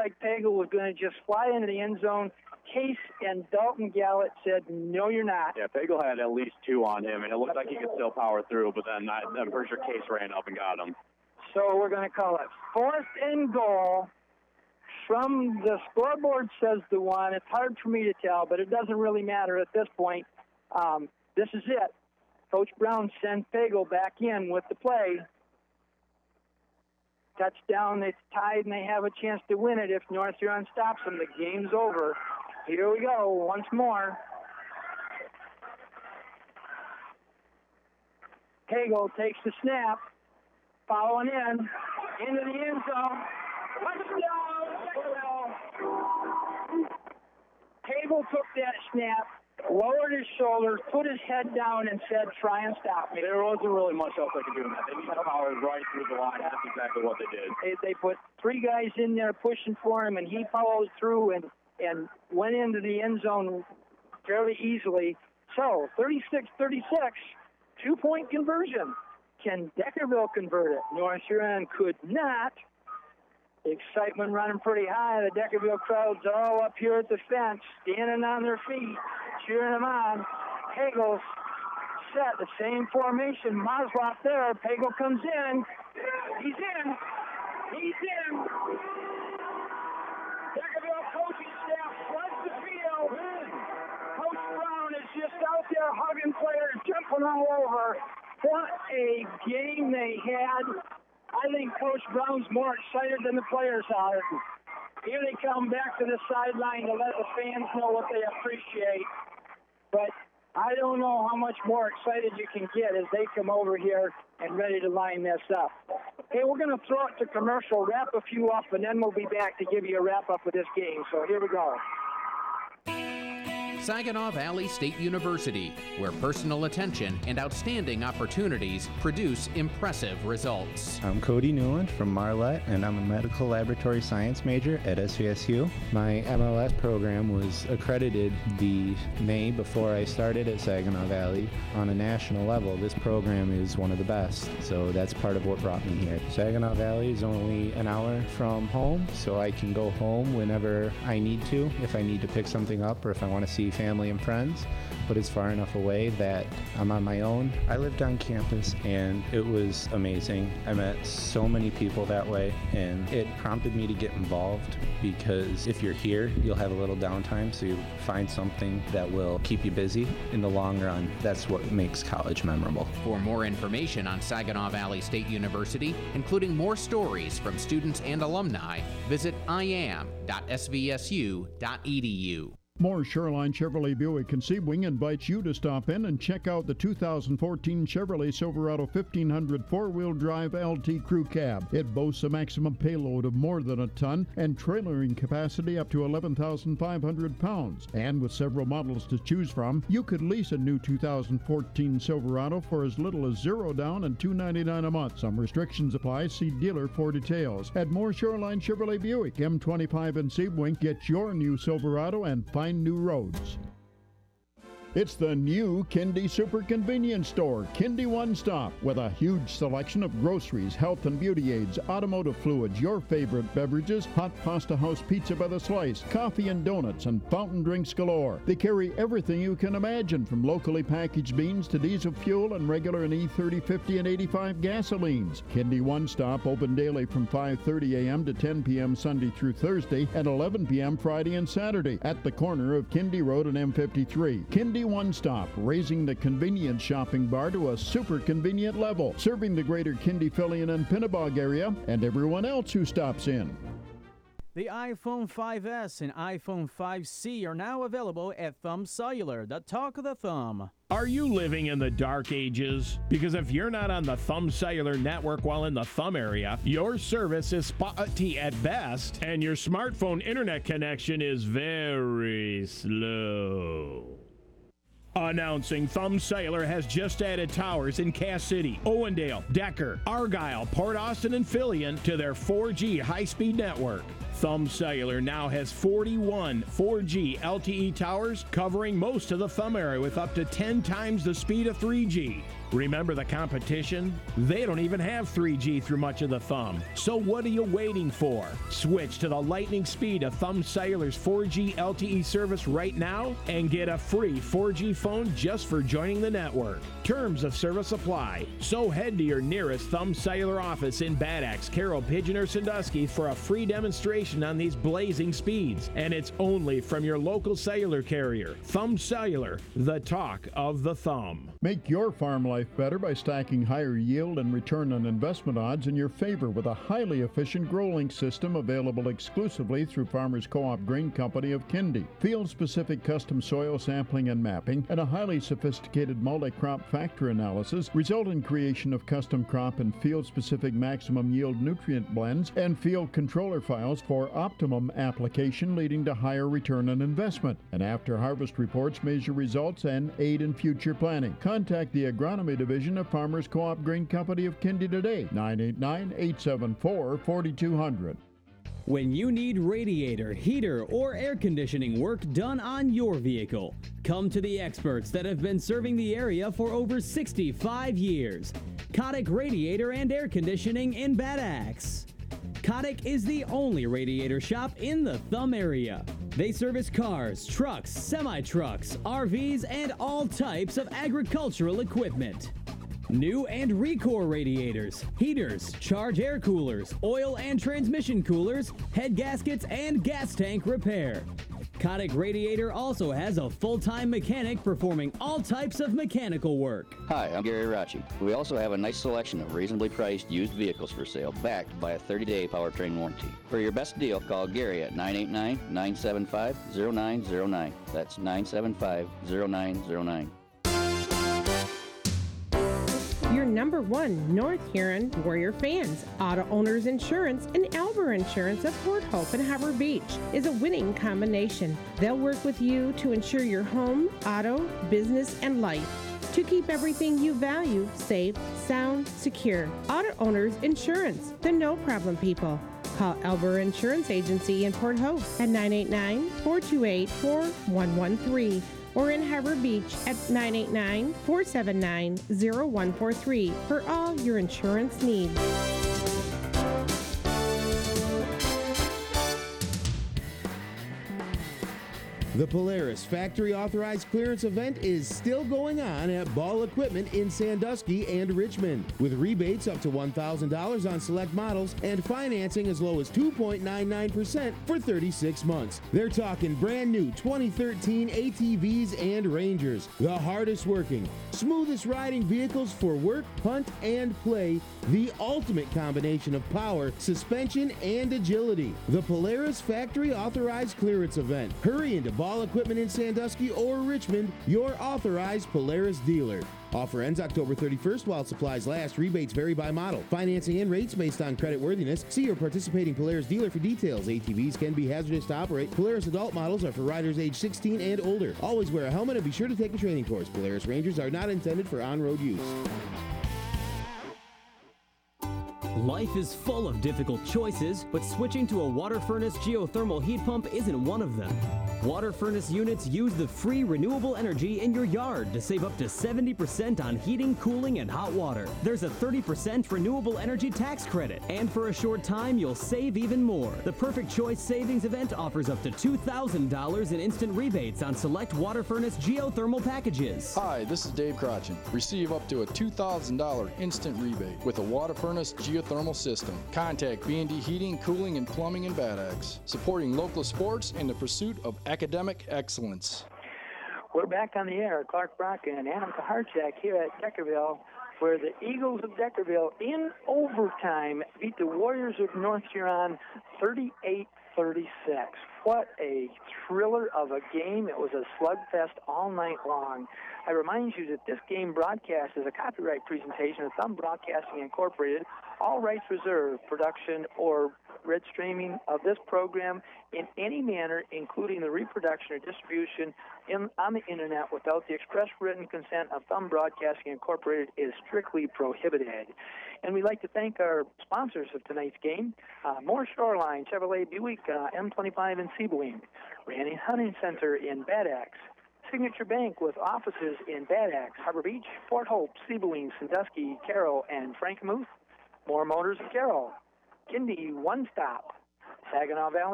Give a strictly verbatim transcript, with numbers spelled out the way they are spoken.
like Pagel was going to just fly into the end zone. Case and Dalton Gallett said, no, you're not. Yeah, Pagel had at least two on him, and it looked like he could still power through, but then I, I'm pretty sure Case ran up and got him. So we're going to call it fourth and goal. From the scoreboard says the one. It's hard for me to tell, but it doesn't really matter at this point. Um, this is it. Coach Brown sends Pagel back in with the play. Touchdown, it's tied, and they have a chance to win it. If North Huron stops them, the game's over. Here we go, once more. Pagel takes the snap, following in, into the end zone. Touchdown! Pagel took that snap, lowered his shoulders, put his head down, and said, try and stop me. There wasn't really much else they could do in that. They just powered right through the line. That's exactly what they did. They, they put three guys in there pushing for him, and he followed through and, and went into the end zone fairly easily. So, thirty-six thirty-six, two-point conversion. Can Deckerville convert it? North Huron could not. Excitement running pretty high. The Deckerville crowd's all up here at the fence, standing on their feet, cheering them on. Pagel's set, the same formation. Masloff there. Pagel comes in. He's in. He's in. Deckerville coaching staff floods the field. Coach Brown is just out there hugging players, jumping all over. What a game they had. I think Coach Brown's more excited than the players are. Here they come back to the sideline to let the fans know what they appreciate. But I don't know how much more excited you can get as they come over here and ready to line this up. Hey, we're going to throw it to commercial, wrap a few up, and then we'll be back to give you a wrap-up of this game. So here we go. Saginaw Valley State University, where personal attention and outstanding opportunities produce impressive results. I'm Cody Newland from Marlette, and I'm a medical laboratory science major at S V S U. My M L S program was accredited the May before I started at Saginaw Valley. On a national level, this program is one of the best, so that's part of what brought me here. Saginaw Valley is only an hour from home, so I can go home whenever I need to, if I need to pick something up or if I want to see family and friends, but it's far enough away that I'm on my own. I lived on campus and it was amazing. I met so many people that way, and it prompted me to get involved, because if you're here, you'll have a little downtime, so you find something that will keep you busy in the long run. That's what makes college memorable. For more information on Saginaw Valley State University, including more stories from students and alumni, visit i am dot s v s u dot e d u. More Shoreline Chevrolet Buick and Sebring invites you to stop in and check out the two thousand fourteen Chevrolet Silverado fifteen hundred four-wheel drive L T Crew Cab. It boasts a maximum payload of more than a ton and trailering capacity up to eleven thousand five hundred pounds. And with several models to choose from, you could lease a new two thousand fourteen Silverado for as little as zero down and two hundred ninety-nine dollars a month. Some restrictions apply. See dealer for details. At More Shoreline Chevrolet Buick, M twenty-five in Sebring, get your new Silverado and find new roads. It's the new Kindy Super Convenience Store, Kindy One Stop, with a huge selection of groceries, health and beauty aids, automotive fluids, your favorite beverages, hot pasta house pizza by the slice, coffee and donuts, and fountain drinks galore. They carry everything you can imagine, from locally packaged beans to diesel fuel and regular and E thirty, fifty, and eighty-five gasolines. Kindy One Stop, open daily from five thirty a m to ten p m Sunday through Thursday and eleven p m Friday and Saturday at the corner of Kindy Road and M fifty-three. Kindy One Stop, raising the convenience shopping bar to a super convenient level, serving the greater Kindy, Fillion, and Pinnebog area and everyone else who stops in. The iPhone five S and iPhone five C are now available at Thumb Cellular, the talk of the thumb. Are you living in the dark ages? Because if you're not on the Thumb Cellular network while in the Thumb area, your service is spotty at best, and your smartphone internet connection is very slow. Announcing Thumb Cellular has just added towers in Cass City, Owendale, Decker, Argyle, Port Austin, and Fillion to their four G high-speed network. Thumb Cellular now has forty-one four G L T E towers covering most of the Thumb area with up to ten times the speed of three G. Remember the competition? They don't even have three G through much of the Thumb. So what are you waiting for? Switch to the lightning speed of Thumb Cellular's four G L T E service right now and get a free four G phone just for joining the network. Terms of service apply. So head to your nearest Thumb Cellular office in Bad Axe, Carroll, Pigeon, or Sandusky for a free demonstration on these blazing speeds. And it's only from your local cellular carrier. Thumb Cellular, the talk of the thumb. Make your farm life better by stacking higher yield and return on investment odds in your favor with a highly efficient GrowLink system available exclusively through Farmers Co-op Grain Company of Kindy. Field-specific custom soil sampling and mapping and a highly sophisticated multi-crop factor analysis result in creation of custom crop and field-specific maximum yield nutrient blends and field controller files for optimum application, leading to higher return on investment. And after-harvest reports measure results and aid in future planning. Contact the Agronomy Division of Farmers Co-op Grain Company of Kindy today, nine eight nine, eight seven four, four two zero zero. When you need radiator, heater, or air conditioning work done on your vehicle, come to the experts that have been serving the area for over sixty-five years. Kotick Radiator and Air Conditioning in Bad Axe. Kotick is the only radiator shop in the Thumb area. They service cars, trucks, semi-trucks, R Vs, and all types of agricultural equipment. New and Recor radiators, heaters, charge air coolers, oil and transmission coolers, head gaskets, and gas tank repair. Kotick Radiator also has a full-time mechanic performing all types of mechanical work. Hi, I'm Gary Rachi. We also have a nice selection of reasonably priced used vehicles for sale, backed by a thirty-day powertrain warranty. For your best deal, call Gary at nine eight nine, nine seven five, zero nine zero nine. That's nine seven five, zero nine zero nine. Your number one North Huron Warrior fans. Auto Owners Insurance and Alber Insurance of Port Hope and Harbor Beach is a winning combination. They'll work with you to insure your home, auto, business, and life to keep everything you value safe, sound, secure. Auto Owners Insurance, the no problem people. Call Alber Insurance Agency in Port Hope at nine eight nine, four two eight, four one one three. or in Harbor Beach at nine eight nine, four seven nine, zero one four three for all your insurance needs. The Polaris Factory Authorized Clearance event is still going on at Ball Equipment in Sandusky and Richmond, with rebates up to one thousand dollars on select models and financing as low as two point nine nine percent for thirty-six months. They're talking brand new twenty thirteen A T Vs and Rangers, the hardest working, smoothest riding vehicles for work, hunt, and play, the ultimate combination of power, suspension, and agility. The Polaris Factory Authorized Clearance event. Hurry into Ball Equipment in Sandusky or Richmond, your authorized Polaris dealer. Offer ends October thirty-first while supplies last. Rebates vary by model. Financing and rates based on credit worthiness. See your participating Polaris dealer for details. A T Vs can be hazardous to operate. Polaris adult models are for riders age sixteen and older. Always wear a helmet and be sure to take a training course. Polaris Rangers are not intended for on-road use. Life is full of difficult choices, but switching to a water furnace geothermal heat pump isn't one of them. Water furnace units use the free renewable energy in your yard to save up to seventy percent on heating, cooling, and hot water. There's a thirty percent renewable energy tax credit, and for a short time, you'll save even more. The Perfect Choice Savings Event offers up to two thousand dollars in instant rebates on select water furnace geothermal packages. Hi, this is Dave Crotchin. Receive up to a two thousand dollars instant rebate with a water furnace geothermal system. Contact B and D Heating, Cooling, and Plumbing in Bad Axe, supporting local sports in the pursuit of academic excellence. We're back on the air. Clark Brock and Adam Kaharchak here at Deckerville, where the Eagles of Deckerville, in overtime, beat the Warriors of North Huron thirty-eight thirty-six. What a thriller of a game. It was a slugfest all night long. I remind you that this game broadcast is a copyright presentation of Thumb Broadcasting Incorporated. All rights reserved. Production or red streaming of this program in any manner, including the reproduction or distribution in, on the Internet without the express written consent of Thumb Broadcasting Incorporated is strictly prohibited. And we'd like to thank our sponsors of tonight's game, uh, Moore Shoreline, Chevrolet Buick, uh, M twenty-five in Sebring, Randy Hunting Center in Bad Axe, Signature Bank with offices in Bad Axe, Harbor Beach, Fort Hope, Sebewaing, Sandusky, Carroll, and Frankenmuth. More Motors of Carroll. Kindy One Stop. Saginaw Valley